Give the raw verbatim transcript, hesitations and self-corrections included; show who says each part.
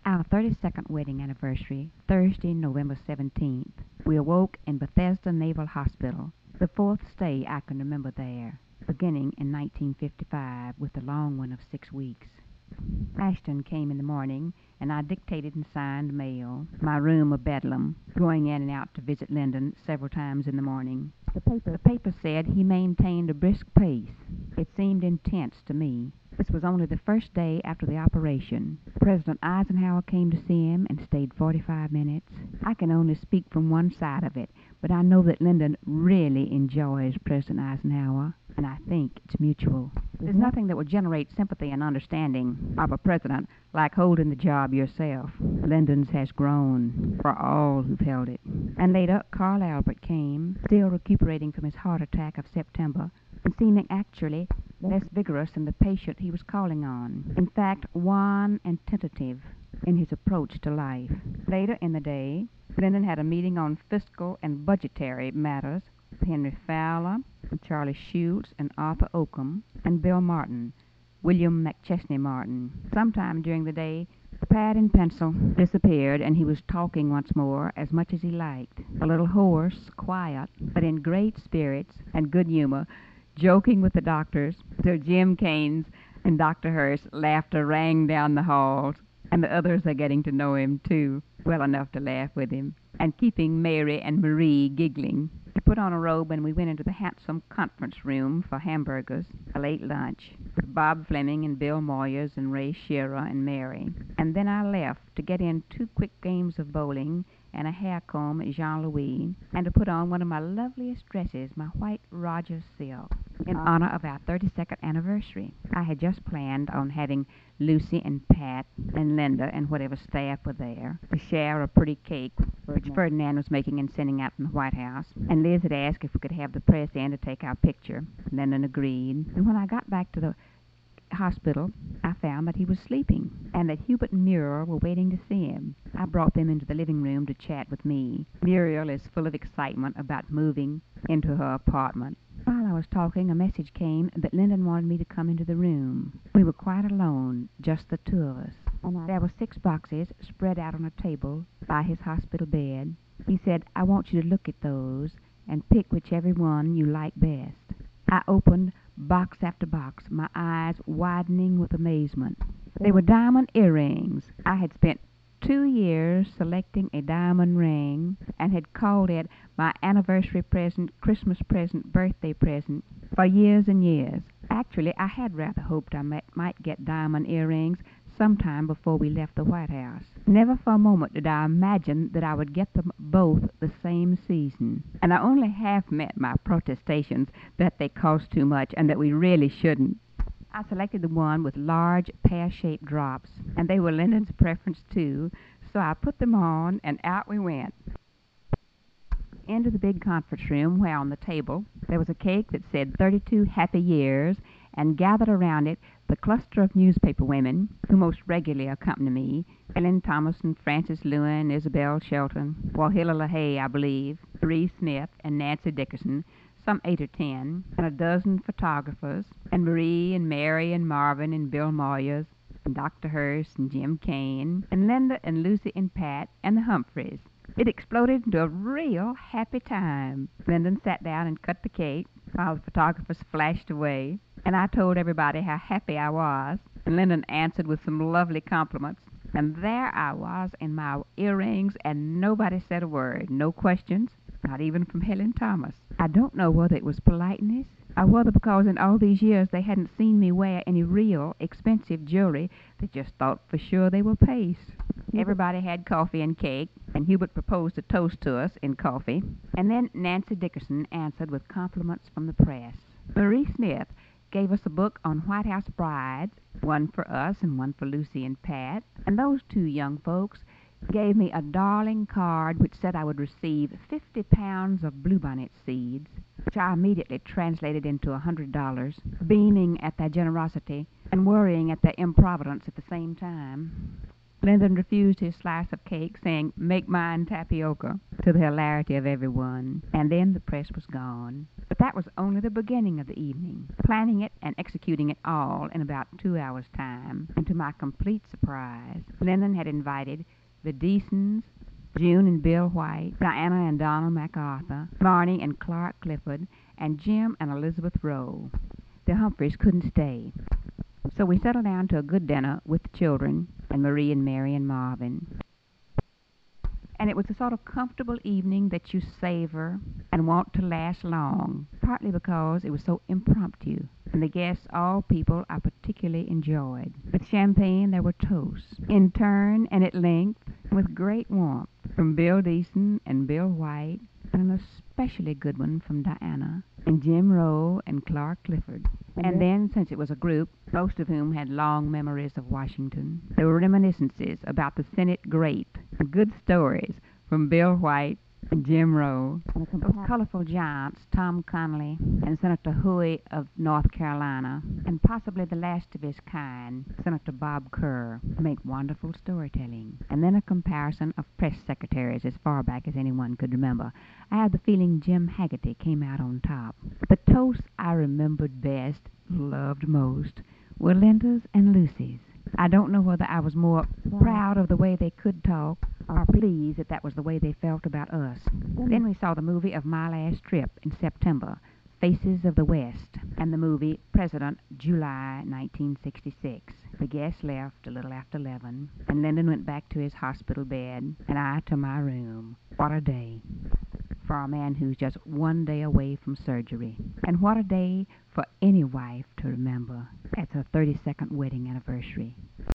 Speaker 1: Our thirty-second wedding anniversary, Thursday, November seventeenth. We awoke in Bethesda Naval Hospital, the fourth stay I can remember there, beginning in nineteen fifty-five with a long one of six weeks. Ashton came in the morning, and I dictated and signed mail, my room a bedlam, going in and out to visit Lyndon several times in the morning. The paper, the paper said he maintained a brisk pace. It seemed intense to me. This was only the first day after the operation. President Eisenhower came to see him and stayed forty-five minutes. I can only speak from one side of it, but I know that Lyndon really enjoys President Eisenhower, and I think it's mutual. There's nothing that will generate sympathy and understanding of a president like holding the job yourself. Lyndon's has grown for all who've held it. And later, Carl Albert came, still recuperating from his heart attack of September, and seeming actually less vigorous than the patient he was calling on. In fact, wan and tentative in his approach to life. Later in the day, Lyndon had a meeting on fiscal and budgetary matters with Henry Fowler, and Charlie Schultz, and Arthur Oakham, and Bill Martin, William McChesney Martin. Sometime during the day, the pad and pencil disappeared, and he was talking once more as much as he liked. A little hoarse, quiet, but in great spirits and good humor, joking with the doctors, till Jim Keynes and Doctor Hurst laughter rang down the halls, and the others are getting to know him, too, well enough to laugh with him, and keeping Mary and Marie giggling. He put on a robe, and we went into the handsome conference room for hamburgers, a late lunch, with Bob Fleming and Bill Moyers and Ray Shearer and Mary. And then I left to get in two quick games of bowling and a hair comb at Jean-Louis, and to put on one of my loveliest dresses, my white Rogers silk, in honor of our thirty-second anniversary. I had just planned on having Lucy and Pat and Linda and whatever staff were there to share a pretty cake which Ferdinand was making and sending out from the White House, and Liz had asked if we could have the press in to take our picture. Lyndon agreed, and when I got back to the hospital, I found that he was sleeping, and that Hubert and Muriel were waiting to see him. I brought them into the living room to chat with me. Muriel is full of excitement about moving into her apartment. While I was talking, a message came that Lyndon wanted me to come into the room. We were quite alone, just the two of us. And there were six boxes spread out on a table by his hospital bed. He said, "I want you to look at those and pick whichever one you like best." I opened box after box, my eyes widening with amazement. They were diamond earrings. I had spent two years selecting a diamond ring and had called it my anniversary present, Christmas present, birthday present for years and years. Actually, I had rather hoped I might, might get diamond earrings sometime before we left the White House. Never for a moment did I imagine that I would get them both the same season. And I only half met my protestations that they cost too much and that we really shouldn't. I selected the one with large pear-shaped drops, and they were Lyndon's preference too, so I put them on, and out we went. Into the big conference room, where on the table there was a cake that said thirty-two happy years, and gathered around it the cluster of newspaper women who most regularly accompany me, Ellen Thomas and Frances Lewin, Isabel Shelton, Wauhilla LaHaye, I believe, Marie Smith and Nancy Dickerson, some eight or ten, and a dozen photographers, and Marie and Mary and Marvin and Bill Moyers, and Doctor Hurst and Jim Kane, and Linda and Lucy and Pat and the Humphreys. It exploded into a real happy time. Lyndon sat down and cut the cake while the photographers flashed away, and I told everybody how happy I was, and Lyndon answered with some lovely compliments. And there I was in my earrings, and nobody said a word, no questions, not even from Helen Thomas. I don't know whether it was politeness, or whether because in all these years they hadn't seen me wear any real expensive jewelry, they just thought for sure they were paste. Everybody had coffee and cake, and Hubert proposed a toast to us in coffee, and then Nancy Dickerson answered with compliments from the press. Marie Smith gave us a book on White House brides, one for us and one for Lucy and Pat, and those two young folks gave me a darling card which said I would receive fifty pounds of bluebonnet seeds, which I immediately translated into a hundred dollars, beaming at their generosity and worrying at their improvidence at the same time. Lyndon refused his slice of cake, saying, "Make mine tapioca," to the hilarity of everyone, and then the press was gone. But that was only the beginning of the evening, planning it and executing it all in about two hours' time, and to my complete surprise, Lyndon had invited the Deasons, June and Bill White, Diana and Donald MacArthur, Marnie and Clark Clifford, and Jim and Elizabeth Rowe. The Humphreys couldn't stay. So we settled down to a good dinner with the children and Marie and Mary and Marvin. And it was the sort of comfortable evening that you savor and want to last long, partly because it was so impromptu, and the guests, all people I particularly enjoyed. With champagne there were toasts, in turn and at length, with great warmth, from Bill Deason and Bill White, and an especially good one from Diana, and Jim Rowe and Clark Clifford. And then, since it was a group, most of whom had long memories of Washington, there were reminiscences about the Senate great, and good stories from Bill White and Jim Rowe, those colorful giants, Tom Connally and Senator Huey of North Carolina, and possibly the last of his kind, Senator Bob Kerr, make wonderful storytelling. And then a comparison of press secretaries as far back as anyone could remember. I had the feeling Jim Haggerty came out on top. The toasts I remembered best, loved most, were Linda's and Lucy's. I don't know whether I was more proud of the way they could talk or pleased that that was the way they felt about us. Then we saw the movie of My Last Trip in September, Faces of the West, and the movie President, July nineteen sixty-six. The guests left a little after eleven, and Lyndon went back to his hospital bed, and I to my room. What a day for a man who's just one day away from surgery. And what a day for any wife to remember. That's her thirty-second wedding anniversary.